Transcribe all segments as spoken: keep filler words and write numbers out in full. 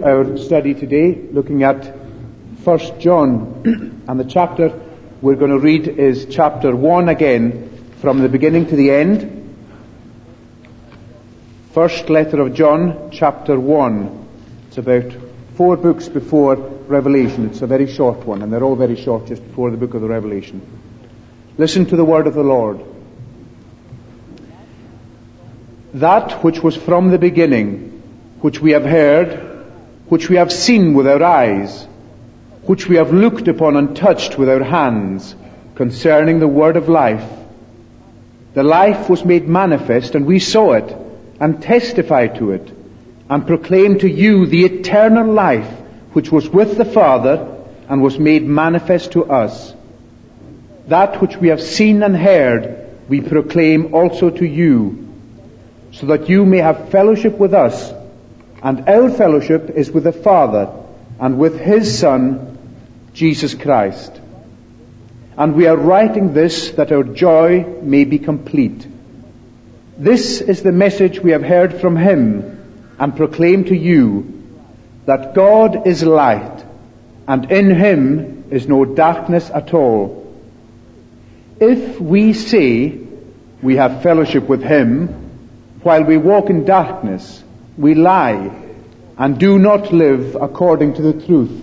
Our study today, looking at First John, and the chapter we're going to read is chapter one again, from the beginning to the end. First letter of John, chapter one. It's about four books before Revelation. It's a very short one, and they're all very short just before the book of the Revelation. Listen to the word of the Lord. That which was from the beginning, which we have heard, which we have seen with our eyes, which we have looked upon and touched with our hands, concerning the word of life. The life was made manifest, and we saw it, and testified to it, and proclaimed to you the eternal life, which was with the Father, and was made manifest to us. That which we have seen and heard, we proclaim also to you, so that you may have fellowship with us. And our fellowship is with the Father and with His Son, Jesus Christ. And we are writing this that our joy may be complete. This is the message we have heard from Him and proclaim to you, that God is light, and in Him is no darkness at all. If we say we have fellowship with Him while we walk in darkness, we lie and do not live according to the truth.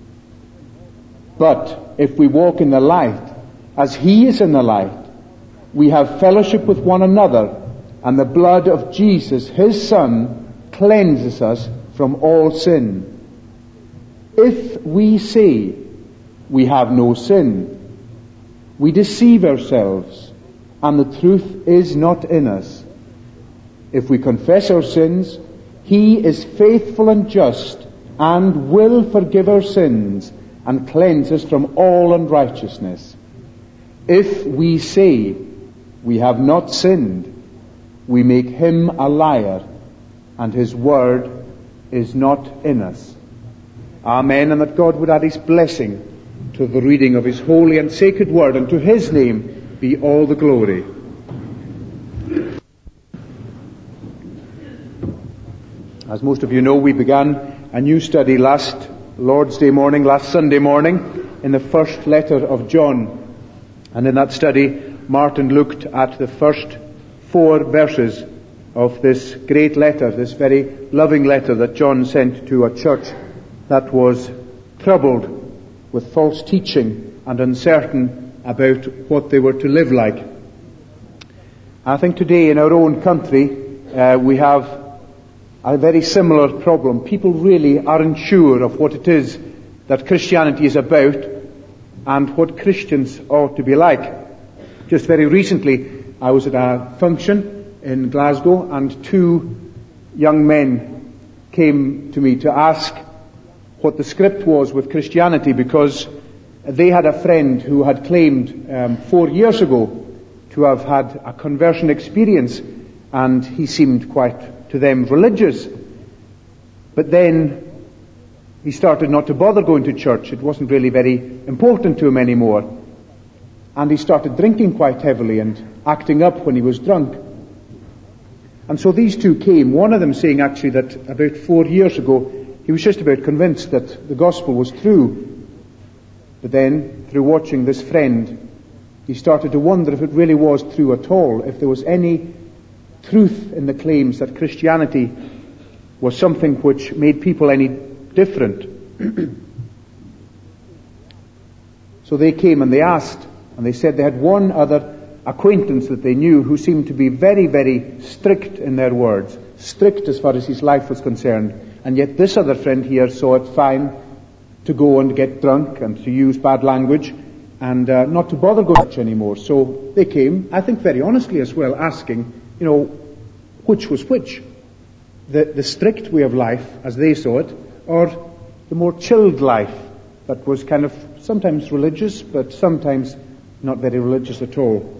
But if we walk in the light, as He is in the light, we have fellowship with one another, and the blood of Jesus, His Son, cleanses us from all sin. If we say we have no sin, we deceive ourselves, and the truth is not in us. If we confess our sins, He is faithful and just, and will forgive our sins, and cleanse us from all unrighteousness. If we say we have not sinned, we make Him a liar, and His word is not in us. Amen. And that God would add His blessing to the reading of His holy and sacred word, and to His name be all the glory. As most of you know, we began a new study last Lord's Day morning, last Sunday morning, in the first letter of John. And in that study, Martin looked at the first four verses of this great letter, this very loving letter that John sent to a church that was troubled with false teaching and uncertain about what they were to live like. I think today in our own country, uh, we have a very similar problem. People really aren't sure of what it is that Christianity is about and what Christians ought to be like. Just very recently, I was at a function in Glasgow, and two young men came to me to ask what the script was with Christianity, because they had a friend who had claimed um, four years ago to have had a conversion experience, and he seemed quite, to them, religious. But then he started not to bother going to church. It wasn't really very important to him anymore. And he started drinking quite heavily and acting up when he was drunk. And so these two came, one of them saying actually that about four years ago he was just about convinced that the gospel was true. But then, through watching this friend, he started to wonder if it really was true at all, if there was any truth in the claims that Christianity was something which made people any different. So they came and they asked, and they said they had one other acquaintance that they knew who seemed to be very, very strict in their words, strict as far as his life was concerned, and yet this other friend here saw it fine to go and get drunk and to use bad language and uh, not to bother going to church anymore. So they came, I think very honestly as well, asking, you know, which was which? The, the strict way of life, as they saw it, or the more chilled life that was kind of sometimes religious, but sometimes not very religious at all.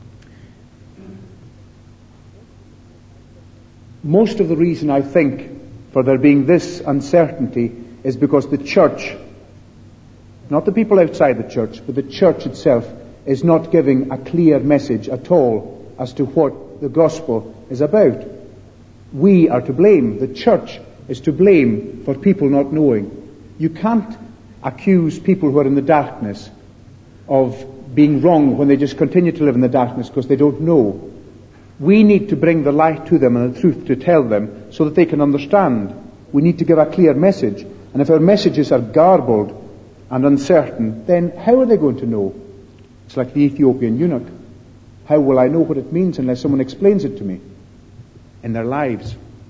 Most of the reason, I think, for there being this uncertainty is because the church, not the people outside the church, but the church itself, is not giving a clear message at all as to what the gospel is about. We are to blame. The church is to blame for people not knowing. You can't accuse people who are in the darkness of being wrong when they just continue to live in the darkness because they don't know. We need to bring the light to them and the truth to tell them so that they can understand. We need to give a clear message. And if our messages are garbled and uncertain, then how are they going to know? It's like the Ethiopian eunuch. How will I know what it means unless someone explains it to me in their lives?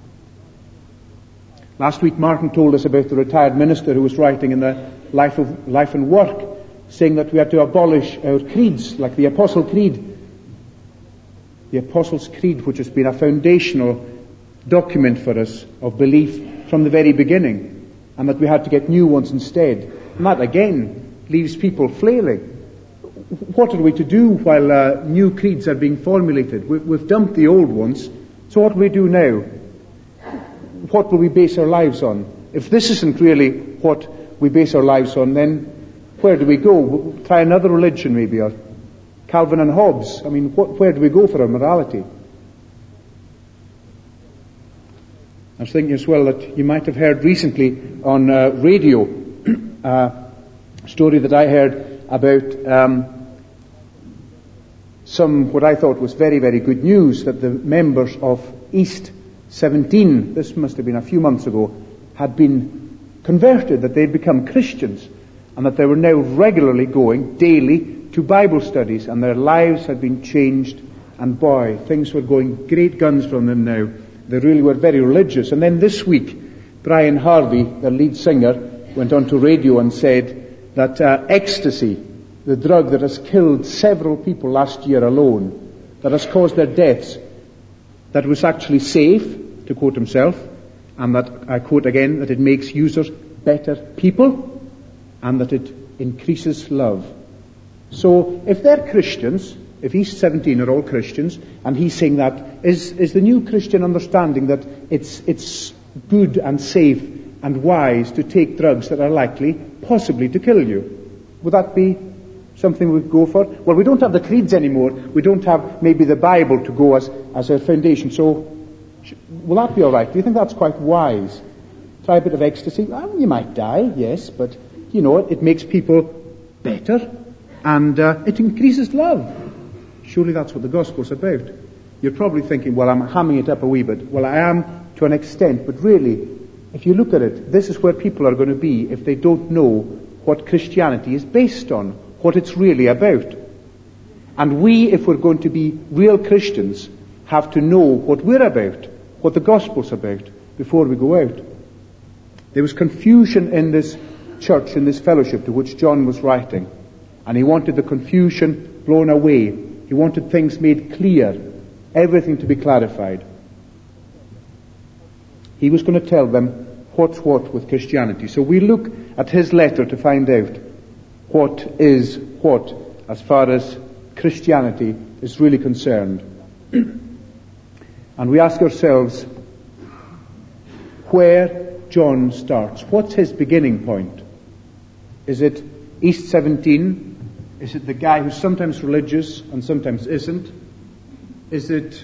Last week Martin told us about the retired minister who was writing in the Life of Life and Work, saying that we had to abolish our creeds, like the Apostle Creed. The Apostles' Creed, which has been a foundational document for us of belief from the very beginning, and that we had to get new ones instead. And that again leaves people flailing. What are we to do while uh, new creeds are being formulated? We, we've dumped the old ones, so what do we do now? What will we base our lives on? If this isn't really what we base our lives on, then where do we go? We'll try another religion maybe, or Calvin and Hobbes. I mean, what, where do we go for our morality? I was thinking as well that you might have heard recently on uh, radio uh, a story that I heard about um, some, what I thought was very, very good news, that the members of East seventeen, this must have been a few months ago, had been converted, that they'd become Christians, and that they were now regularly going daily to Bible studies, and their lives had been changed, and boy, things were going great guns from them now. They really were very religious. And then this week, Brian Harvey, their lead singer, went onto radio and said that uh, ecstasy, the drug that has killed several people last year alone, that has caused their deaths, that was actually safe, to quote himself, and that, I quote again, that it makes users better people, and that it increases love. So, if they're Christians, if East seventeen are all Christians, and he's saying that, is, is the new Christian understanding that it's, it's good and safe and wise to take drugs that are likely, possibly, to kill you? Would that be something we'd go for? Well, we don't have the creeds anymore. We don't have maybe the Bible to go as, as a foundation. So, will that be all right? Do you think that's quite wise? Try a bit of ecstasy? Well, you might die, yes, but, you know, it, it makes people better, and uh, it increases love. Surely that's what the gospel's about. You're probably thinking, well, I'm hamming it up a wee bit. Well, I am to an extent, but really, if you look at it, this is where people are going to be if they don't know what Christianity is based on, what it's really about. And we, if we're going to be real Christians, have to know what we're about, what the gospel's about, before we go out. There was confusion in this church, in this fellowship to which John was writing, and he wanted the confusion blown away. He wanted things made clear, everything to be clarified. He was going to tell them what's what with Christianity. So we look at his letter to find out what is what as far as Christianity is really concerned. And we ask ourselves where John starts. What's his beginning point? Is it East seventeen? Is it the guy who's sometimes religious and sometimes isn't? Is it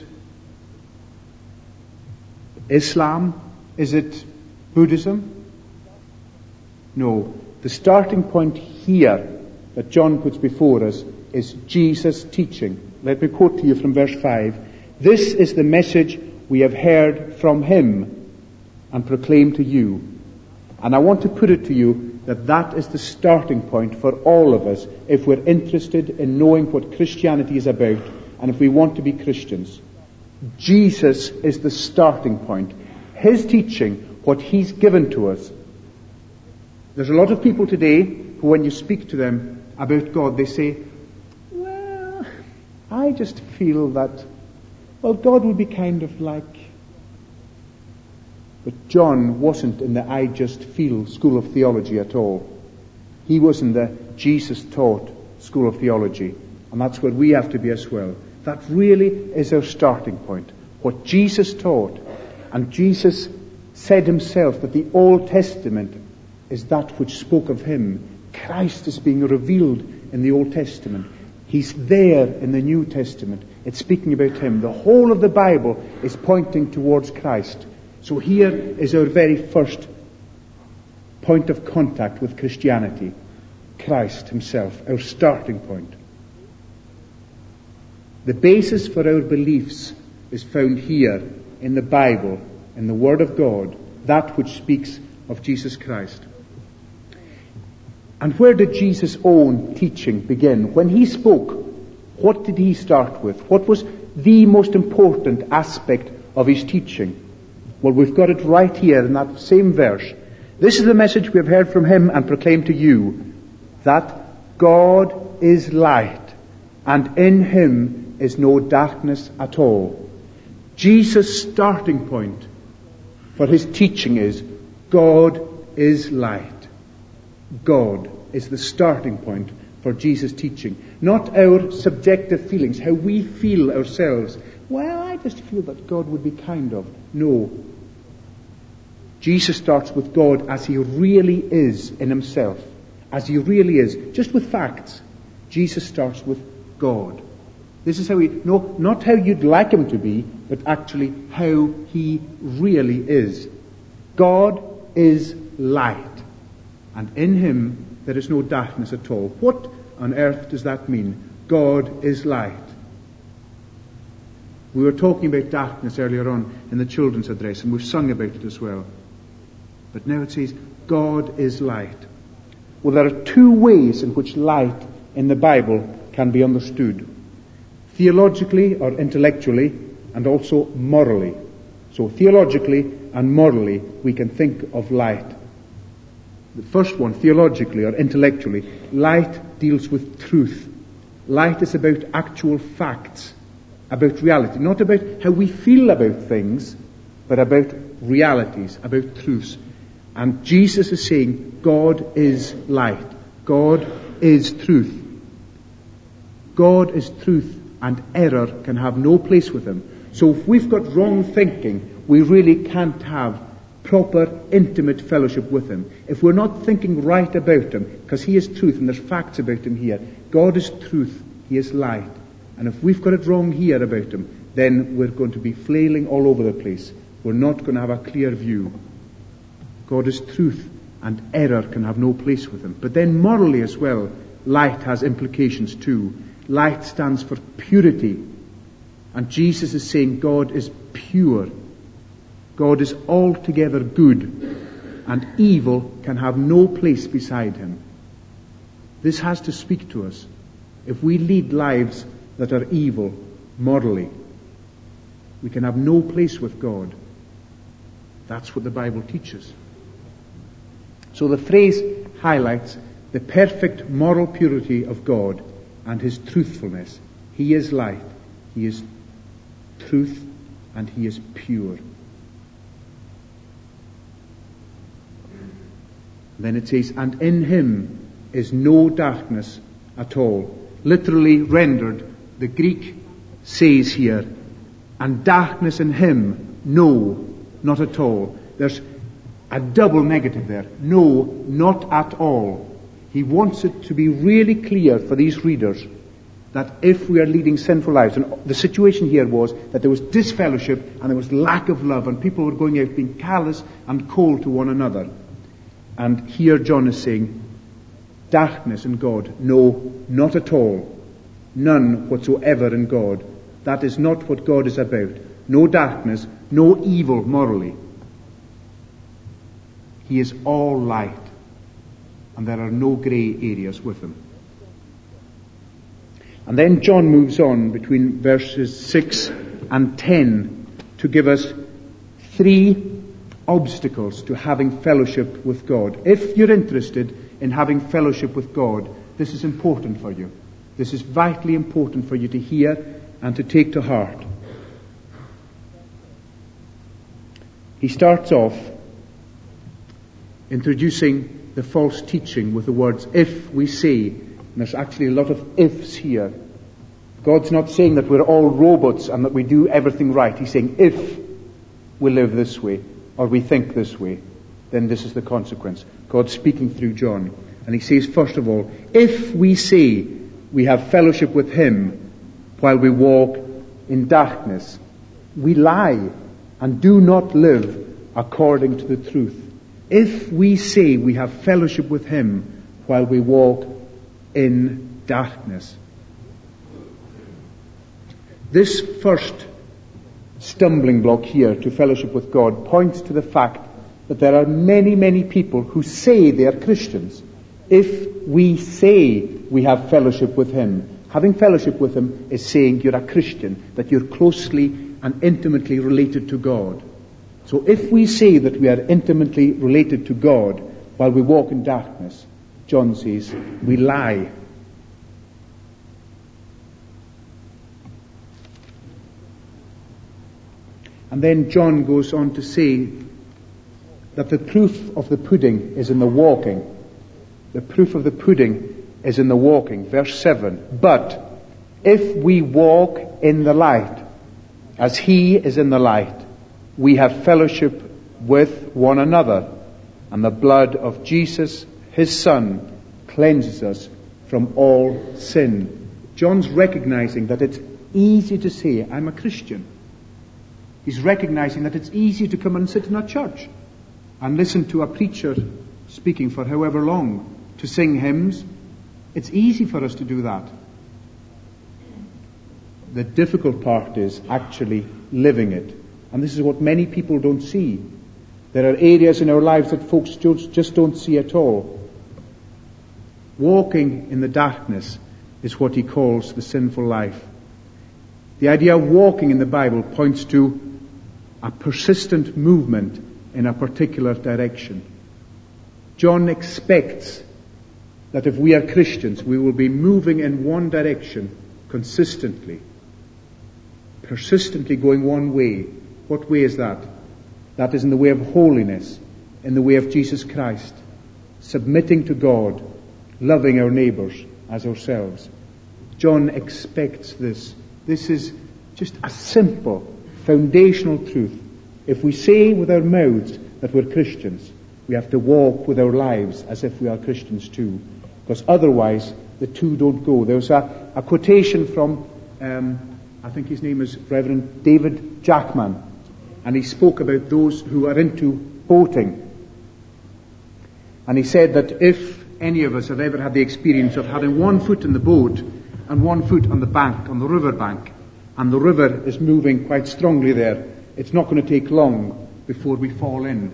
Islam? Is it Buddhism? No. The starting point here that John puts before us is Jesus' teaching. Let me quote to you from verse five. This is the message we have heard from him and proclaimed to you. And I want to put it to you that that is the starting point for all of us if we're interested in knowing what Christianity is about and if we want to be Christians. Jesus is the starting point. His teaching, what he's given to us. There's a lot of people today who, when you speak to them about God, they say, well, I just feel that, well, God would be kind of like... But John wasn't in the I just feel school of theology at all. He was in the Jesus taught school of theology. And that's where we have to be as well. That really is our starting point. What Jesus taught. And Jesus said himself that the Old Testament is that which spoke of him. Christ is being revealed in the Old Testament. He's there in the New Testament. It's speaking about him. The whole of the Bible is pointing towards Christ. So here is our very first point of contact with Christianity. Christ himself, our starting point. The basis for our beliefs is found here in the Bible, in the Word of God, that which speaks of Jesus Christ. And where did Jesus' own teaching begin? When he spoke, what did he start with? What was the most important aspect of his teaching? Well, we've got it right here in that same verse. This is the message we have heard from him and proclaimed to you, that God is light, and in him is no darkness at all. Jesus' starting point for his teaching is, God is light. God is the starting point for Jesus' teaching. Not our subjective feelings, how we feel ourselves. Well, I just feel that God would be kind of. No. Jesus starts with God as he really is in himself. As he really is. Just with facts. Jesus starts with God. This is how he, no, not how you'd like him to be, but actually how he really is. God is light. And in him there is no darkness at all. What on earth does that mean? God is light. We were talking about darkness earlier on in the children's address, and we've sung about it as well. But now it says, God is light. Well, there are two ways in which light in the Bible can be understood. Theologically or intellectually, and also morally. So theologically and morally we can think of light. The first one, theologically or intellectually, light deals with truth. Light is about actual facts, about reality. Not about how we feel about things, but about realities, about truths. And Jesus is saying, God is light. God is truth. God is truth, and error can have no place with him. So if we've got wrong thinking, we really can't have proper, intimate fellowship with him. If we're not thinking right about him, because he is truth and there's facts about him here. God is truth. He is light. And if we've got it wrong here about him, then we're going to be flailing all over the place. We're not going to have a clear view. God is truth, and error can have no place with him. But then morally as well, light has implications too. Light stands for purity. And Jesus is saying God is pure. God is altogether good, and evil can have no place beside him. This has to speak to us. If we lead lives that are evil morally, we can have no place with God. That's what the Bible teaches. So the phrase highlights the perfect moral purity of God and his truthfulness. He is light, he is truth, and he is pure. Then it says, and in him is no darkness at all. Literally rendered, the Greek says here, and darkness in him, no, not at all. There's a double negative there. No, not at all. He wants it to be really clear for these readers that if we are leading sinful lives, and the situation here was that there was disfellowship and there was lack of love, and people were going out being callous and cold to one another. And here John is saying, darkness in God, no, not at all. None whatsoever in God. That is not what God is about. No darkness, no evil morally. He is all light, and there are no grey areas with him. And then John moves on between verses six and ten to give us three obstacles to having fellowship with God. If you're interested in having fellowship with God, this is important for you. This is vitally important for you to hear and to take to heart. He starts off introducing the false teaching with the words, if we say, and there's actually a lot of ifs here. God's not saying that we're all robots and that we do everything right. He's saying, if we live this way, or we think this way, then this is the consequence. God's speaking through John. And he says, first of all, if we say we have fellowship with him while we walk in darkness, we lie and do not live according to the truth. If we say we have fellowship with him while we walk in darkness. This first stumbling block here to fellowship with God points to the fact that there are many, many people who say they are Christians. If we say we have fellowship with him, having fellowship with him is saying you're a Christian, that you're closely and intimately related to God. So if we say that we are intimately related to God while we walk in darkness, John says, we lie. And then John goes on to say that the proof of the pudding is in the walking. The proof of the pudding is in the walking. Verse seven. But if we walk in the light, as he is in the light, we have fellowship with one another, and the blood of Jesus, his Son, cleanses us from all sin. John's recognizing that it's easy to say, I'm a Christian. He's recognizing that it's easy to come and sit in a church and listen to a preacher speaking for however long, to sing hymns. It's easy for us to do that. The difficult part is actually living it. And this is what many people don't see. There are areas in our lives that folks just don't see at all. Walking in the darkness is what he calls the sinful life. The idea of walking in the Bible points to a persistent movement in a particular direction. John expects that if we are Christians, we will be moving in one direction consistently, persistently going one way. What way is that? That is in the way of holiness, in the way of Jesus Christ, submitting to God, loving our neighbours as ourselves. John expects this. This is just a simple, foundational truth. If we say with our mouths that we're Christians, we have to walk with our lives as if we are Christians too. Because otherwise, the two don't go. There's a, a quotation from, um, I think his name is Reverend David Jackman, and he spoke about those who are into boating. And he said that if any of us have ever had the experience of having one foot in the boat and one foot on the bank, on the river bank, and the river is moving quite strongly there, it's not going to take long before we fall in.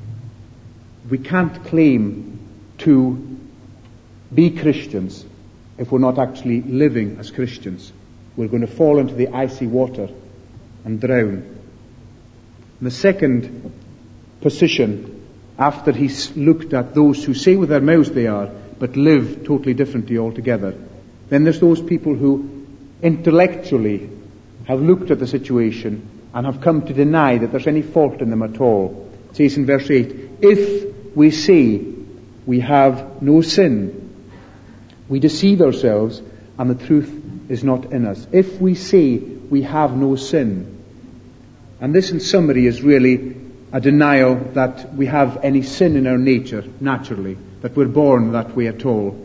We can't claim to be Christians if we're not actually living as Christians. We're going to fall into the icy water and drown. And the second position, after he's looked at those who say with their mouths they are, but live totally differently altogether, then there's those people who intellectually have looked at the situation and have come to deny that there's any fault in them at all. It says in verse eight, if we say we have no sin, we deceive ourselves and the truth is not in us. If we say we have no sin. And this in summary is really a denial that we have any sin in our nature, naturally, that we're born that way at all.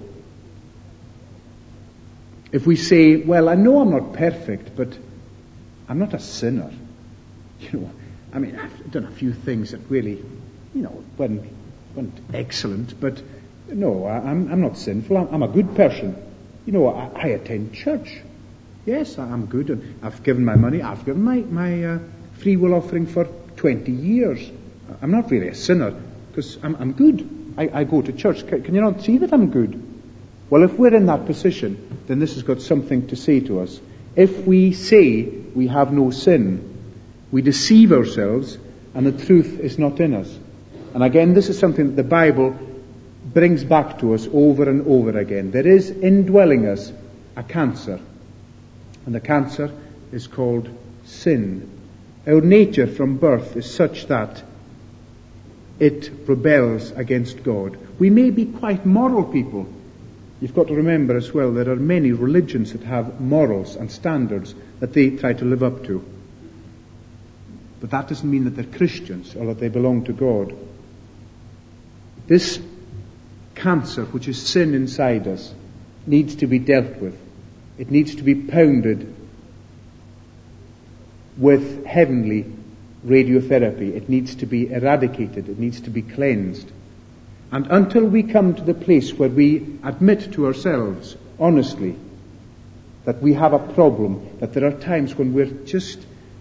If we say, well, I know I'm not perfect, but I'm not a sinner. You know, I mean, I've done a few things that really, you know, weren't, weren't excellent, but no, I, I'm, I'm not sinful. I'm, I'm a good person. You know, I, I attend church. Yes, I'm good, and I've given my money. I've given my, my uh, free will offering for twenty years. I'm not really a sinner, because I'm, I'm good. I, I go to church. Can, can you not see that I'm good? Well, if we're in that position, then this has got something to say to us. If we say we have no sin, we deceive ourselves, and the truth is not in us. And again, this is something that the Bible brings back to us over and over again. There is indwelling us a cancer, and the cancer is called sin. Our nature from birth is such that it rebels against God. We may be quite moral people. You've got to remember as well, there are many religions that have morals and standards that they try to live up to. But that doesn't mean that they're Christians or that they belong to God. This cancer, which is sin inside us, needs to be dealt with. It needs to be pounded with heavenly radiotherapy. It needs to be eradicated. It needs to be cleansed. And until we come to the place where we admit to ourselves, honestly, that we have a problem, that there are times when we're just,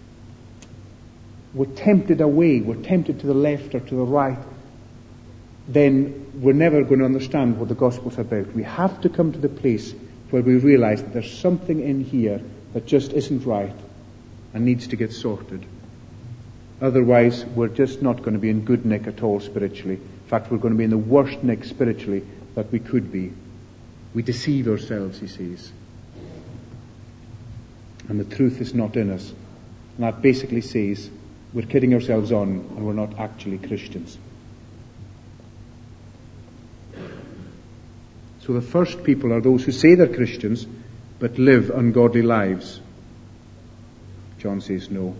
we're tempted away, we're tempted to the left or to the right, then we're never going to understand what the gospel's about. We have to come to the place where we realize that there's something in here that just isn't right and needs to get sorted. Otherwise, we're just not going to be in good nick at all spiritually. In fact, we're going to be in the worst nick spiritually that we could be. We deceive ourselves, he says. And the truth is not in us. And that basically says we're kidding ourselves on and we're not actually Christians. So the first people are those who say they're Christians but live ungodly lives. John says no.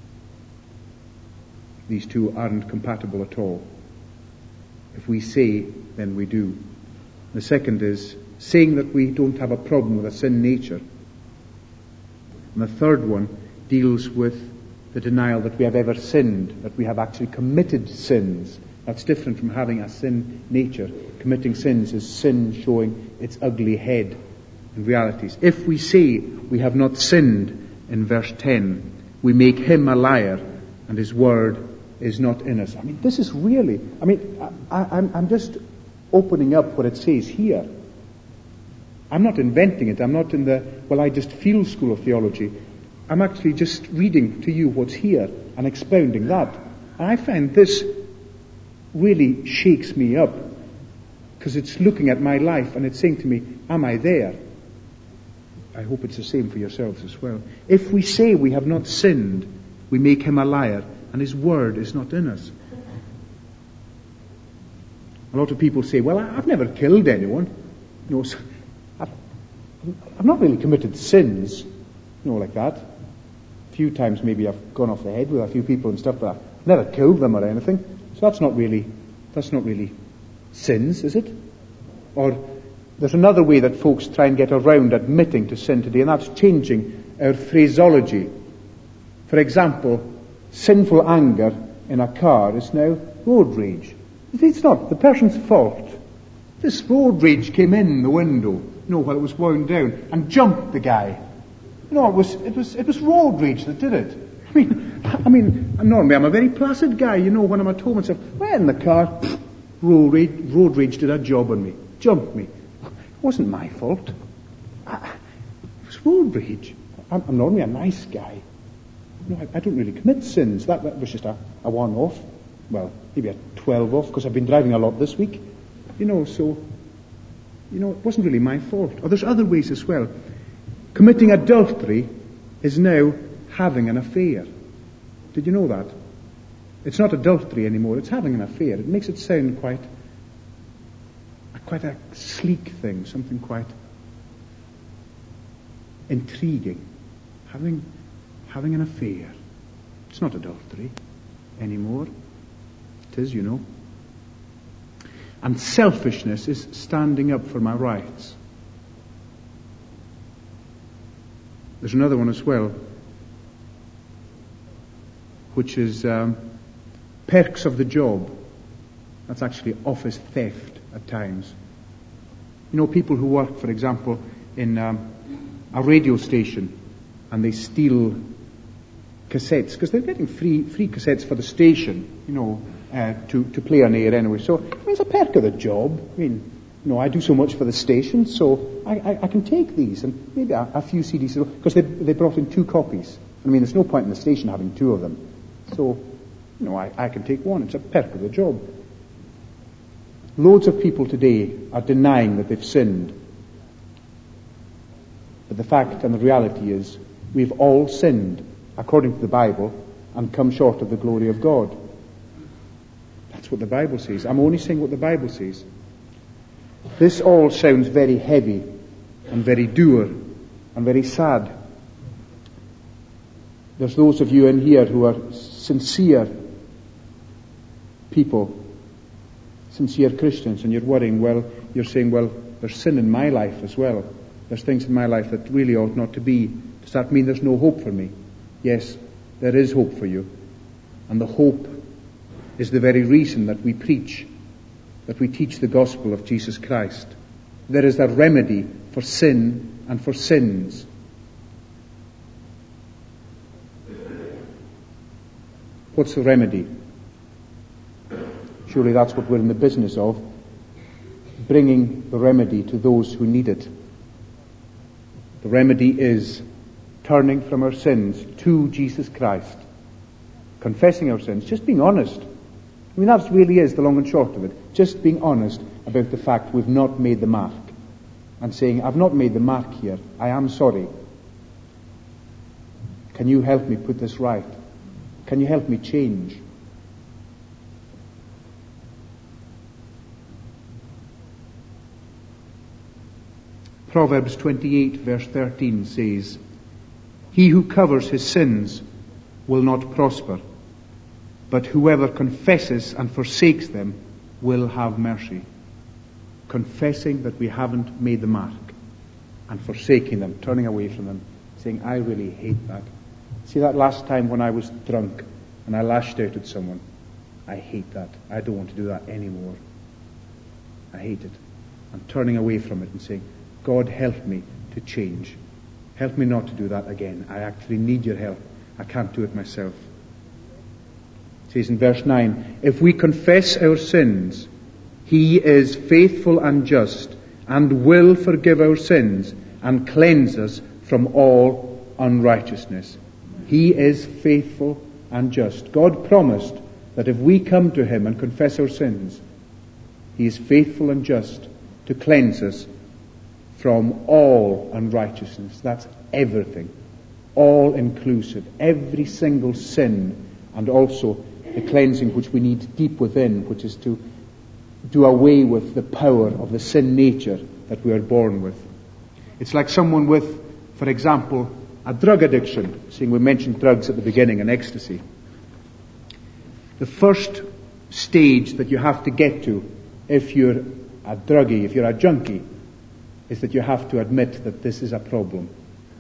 These two aren't compatible at all. If we say, then we do. The second is saying that we don't have a problem with a sin nature. And the third one deals with the denial that we have ever sinned, that we have actually committed sins. That's different from having a sin nature. Committing sins is sin showing its ugly head in realities. If we say we have not sinned, in verse ten, we make him a liar and his word is not in us. I mean, this is really, I mean, I, I'm, I'm just opening up what it says here. I'm not inventing it. I'm not in the, well, I just feel school of theology. I'm actually just reading to you what's here and expounding that. And I find this really shakes me up because it's looking at my life and it's saying to me, am I there? I hope it's the same for yourselves as well. If we say we have not sinned, we make him a liar and his word is not in us. A lot of people say, well, I've never killed anyone. You know, so I've, I've not really committed sins, you know, like that. A few times maybe I've gone off the head with a few people and stuff, but I've never killed them or anything. So that's not really, that's not really sins, is it? Or there's another way that folks try and get around admitting to sin today, and that's changing our phraseology. For example, sinful anger in a car is now road rage. It's not the person's fault. This road rage came in the window, you know, while it was wound down, and jumped the guy. You know, it was it was it was road rage that did it. I mean, I mean, normally I'm a very placid guy, you know, when I'm at home and stuff. Well, in the car, pfft, road rage, road rage did a job on me, jumped me. It wasn't my fault. I, it was road rage. I'm, I'm normally a nice guy. You know, I, I don't really commit sins. That, that was just a, a one-off. Well, maybe a twelve-off, because I've been driving a lot this week. You know, so, you know, it wasn't really my fault. Or there's other ways as well. Committing adultery is now having an affair. Did you know that? It's not adultery anymore, it's having an affair. It makes it sound quite, quite a sleek thing, something quite intriguing. Having, having an affair. It's not adultery anymore. It is, you know. And selfishness is standing up for my rights. There's another one as well, which is um, perks of the job. That's actually office theft at times. You know, people who work, for example, in um, a radio station and they steal cassettes, because they're getting free free cassettes for the station, you know, uh, to, to play on air anyway. So, I mean, it's a perk of the job. I mean, you know, I do so much for the station, so I, I, I can take these and maybe a, a few C Ds, because they, they brought in two copies. I mean, there's no point in the station having two of them. So, you know, I, I can take one. It's a perk of the job. Loads of people today are denying that they've sinned. But the fact and the reality is, we've all sinned, according to the Bible, and come short of the glory of God. That's what the Bible says. I'm only saying what the Bible says. This all sounds very heavy and very dour and very sad. There's those of you in here who are sincere people, sincere Christians, and you're worrying, well, you're saying, well, there's sin in my life as well. There's things in my life that really ought not to be. Does that mean there's no hope for me? Yes, there is hope for you. And the hope is the very reason that we preach, that we teach the gospel of Jesus Christ. There is a remedy for sin and for sins. What's the remedy? Surely that's what we're in the business of, bringing the remedy to those who need it. The remedy is turning from our sins to Jesus Christ, confessing our sins, just being honest. I mean, that really is the long and short of it. Just being honest about the fact we've not made the mark. And saying, I've not made the mark here. I am sorry. Can you help me put this right? Can you help me change? Proverbs twenty-eight verse thirteen says, he who covers his sins will not prosper, but whoever confesses and forsakes them will have mercy. Confessing that we haven't made the mark and forsaking them, turning away from them, saying, I really hate that. See that last time when I was drunk and I lashed out at someone? I hate that. I don't want to do that anymore. I hate it. I'm turning away from it and saying, God, help me to change. Help me not to do that again. I actually need your help. I can't do it myself. It says in verse nine, if we confess our sins, he is faithful and just and will forgive our sins and cleanse us from all unrighteousness. He is faithful and just. God promised that if we come to him and confess our sins, he is faithful and just to cleanse us from all unrighteousness. That's everything. All inclusive. Every single sin, and also the cleansing which we need deep within, which is to do away with the power of the sin nature that we are born with. It's like someone with, for example, a drug addiction. Seeing we mentioned drugs at the beginning and ecstasy. The first stage that you have to get to if you're a druggie, if you're a junkie, is that you have to admit that this is a problem.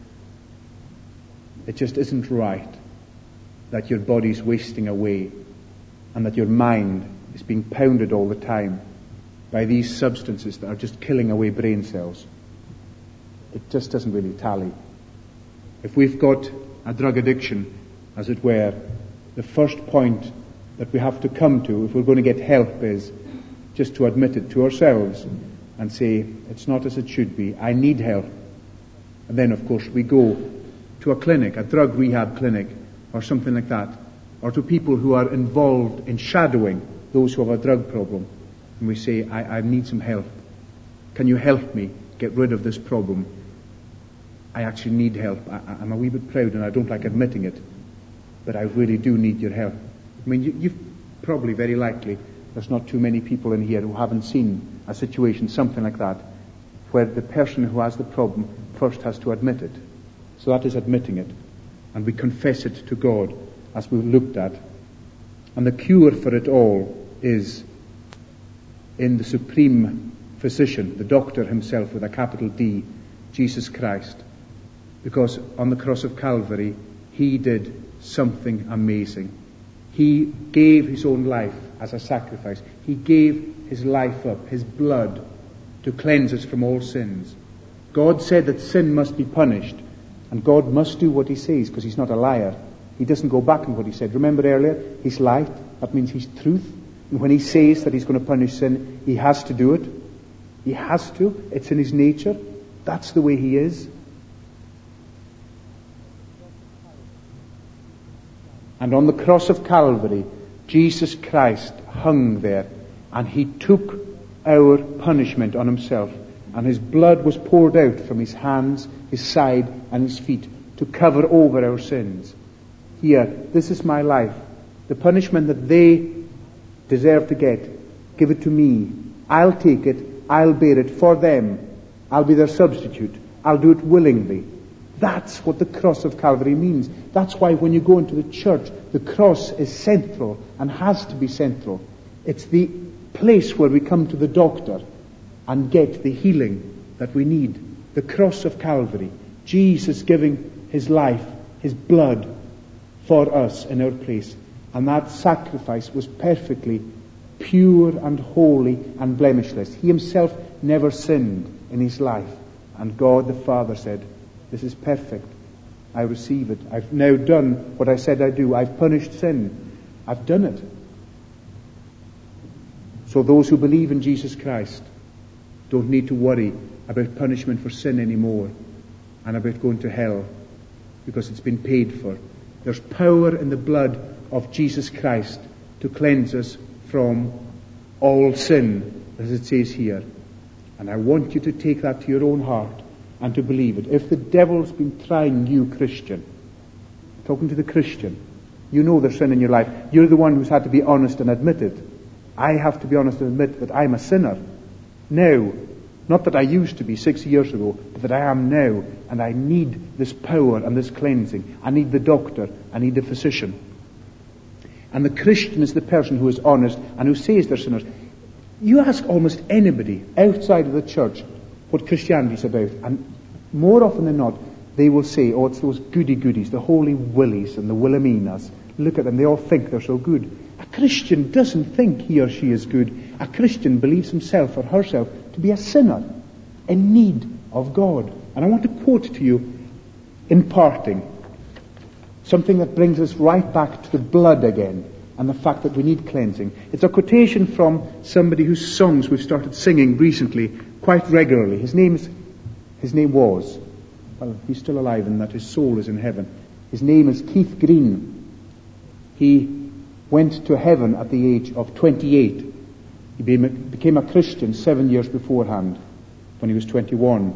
It just isn't right that your body's wasting away and that your mind is being pounded all the time by these substances that are just killing away brain cells. It just doesn't really tally. If we've got a drug addiction, as it were, the first point that we have to come to if we're going to get help is just to admit it to ourselves and say, it's not as it should be, I need help. And then, of course, we go to a clinic, a drug rehab clinic, or something like that, or to people who are involved in shadowing those who have a drug problem. And we say, I, I need some help. Can you help me get rid of this problem? I actually need help. I, I'm a wee bit proud and I don't like admitting it, but I really do need your help. I mean, you, you've probably, very likely, there's not too many people in here who haven't seen a situation, something like that, where the person who has the problem first has to admit it. So that is admitting it. And we confess it to God, as we've looked at. And the cure for it all is in the supreme physician, the doctor himself with a capital D, Jesus Christ. Because on the cross of Calvary, he did something amazing. He gave his own life as a sacrifice. He gave his life up, his blood, to cleanse us from all sins. God said that sin must be punished, and God must do what he says, because he's not a liar. He doesn't go back on what he said. Remember earlier, he's light. That means he's truth. And when he says that he's going to punish sin, he has to do it. He has to. It's in his nature. That's the way he is. And on the cross of Calvary, Jesus Christ hung there, and he took our punishment on himself, and his blood was poured out from his hands, his side, and his feet to cover over our sins. Here, this is my life. The punishment that they deserve to get, give it to me. I'll take it. I'll bear it for them. I'll be their substitute. I'll do it willingly. That's what the cross of Calvary means. That's why when you go into the church, the cross is central and has to be central. It's the place where we come to the doctor and get the healing that we need. The cross of Calvary. Jesus giving his life, his blood for us in our place. And that sacrifice was perfectly pure and holy and blemishless. He himself never sinned in his life. And God the Father said, this is perfect. I receive it. I've now done what I said I'd do. I've punished sin. I've done it. So those who believe in Jesus Christ don't need to worry about punishment for sin anymore and about going to hell, because it's been paid for. There's power in the blood of Jesus Christ to cleanse us from all sin, as it says here. And I want you to take that to your own heart and to believe it. If the devil's been trying you, Christian, talking to the Christian, you know there's sin in your life. You're the one who's had to be honest and admit it. I have to be honest and admit that I'm a sinner now. Not that I used to be six years ago, but that I am now. And I need this power and this cleansing. I need the doctor. I need the physician. And the Christian is the person who is honest and who says they're sinners. You ask almost anybody outside of the church what Christianity is about, and more often than not, they will say, oh, it's those goody-goodies, the holy willies and the Wilhelminas. Look at them, they all think they're so good. A Christian doesn't think he or she is good. A Christian believes himself or herself to be a sinner in need of God. And I want to quote to you, in parting, something that brings us right back to the blood again and the fact that we need cleansing. It's a quotation from somebody whose songs we've started singing recently quite regularly. His name is, his name was, well, he's still alive in that his soul is in heaven. His name is Keith Green. He went to heaven at the age of twenty-eight. He became a Christian seven years beforehand, when he was twenty-one.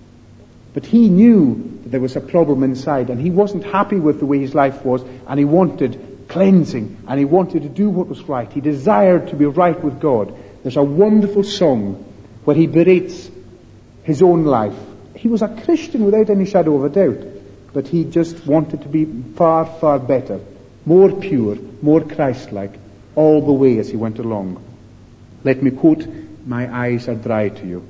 But he knew that there was a problem inside, and he wasn't happy with the way his life was, and he wanted cleansing, and he wanted to do what was right. He desired to be right with God. There's a wonderful song where he berates his own life. He was a Christian without any shadow of a doubt, but he just wanted to be far, far better, more pure, more Christ-like, all the way as he went along. Let me quote, "My eyes are dry" to you.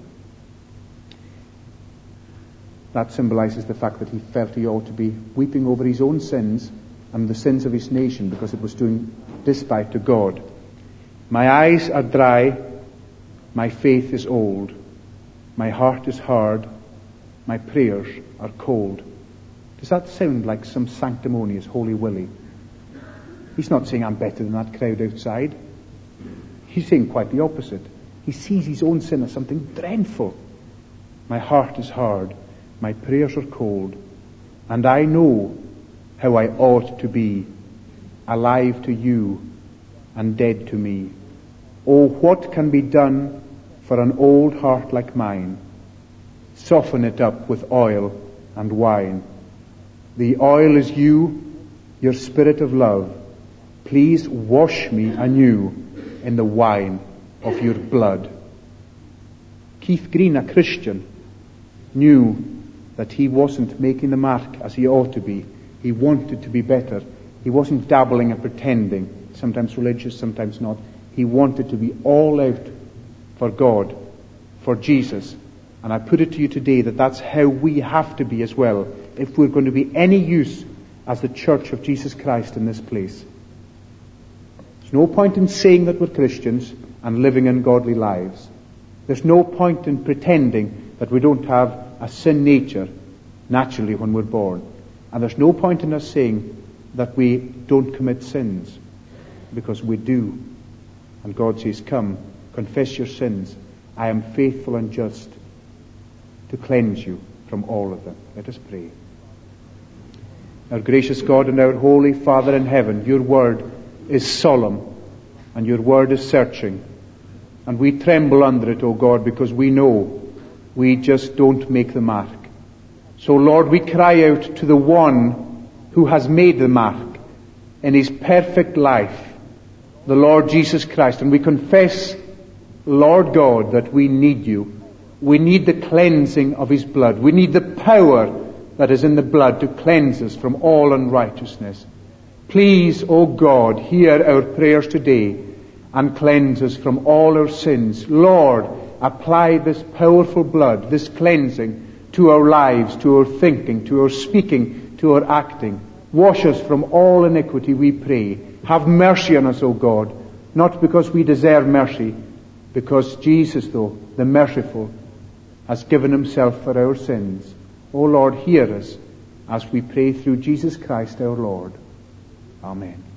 That symbolizes the fact that he felt he ought to be weeping over his own sins and the sins of his nation, because it was doing despite to God. "My eyes are dry, my faith is old, my heart is hard, my prayers are cold." Does that sound like some sanctimonious Holy Willie? He's not saying I'm better than that crowd outside. He's saying quite the opposite. He sees his own sin as something dreadful. "My heart is hard, my prayers are cold, and I know how I ought to be, alive to you and dead to me. Oh, what can be done for an old heart like mine? Soften it up with oil and wine. The oil is you, your spirit of love. Please wash me anew in the wine of your blood." Keith Green, a Christian, knew that he wasn't making the mark as he ought to be. He wanted to be better. He wasn't dabbling and pretending, sometimes religious, sometimes not. He wanted to be all out for God, for Jesus. And I put it to you today that that's how we have to be as well, if we're going to be any use as the Church of Jesus Christ in this place. There's no point in saying that we're Christians and living ungodly lives. There's no point in pretending that we don't have a sin nature naturally when we're born. And there's no point in us saying that we don't commit sins, because we do. And God says, "Come, confess your sins. I am faithful and just to cleanse you from all of them." Let us pray. Our gracious God and our holy Father in heaven, your word is solemn and your word is searching. And we tremble under it, O God, because we know we just don't make the mark. So, Lord, we cry out to the one who has made the mark in his perfect life, the Lord Jesus Christ. And we confess, Lord God, that we need you. We need the cleansing of his blood. We need the power that is in the blood to cleanse us from all unrighteousness. Please, O God, hear our prayers today and cleanse us from all our sins. Lord, apply this powerful blood, this cleansing, to our lives, to our thinking, to our speaking, to our acting. Wash us from all iniquity, we pray. Have mercy on us, O God, not because we deserve mercy, because Jesus, though, the merciful, has given himself for our sins. O Lord, hear us as we pray through Jesus Christ our Lord. Amen.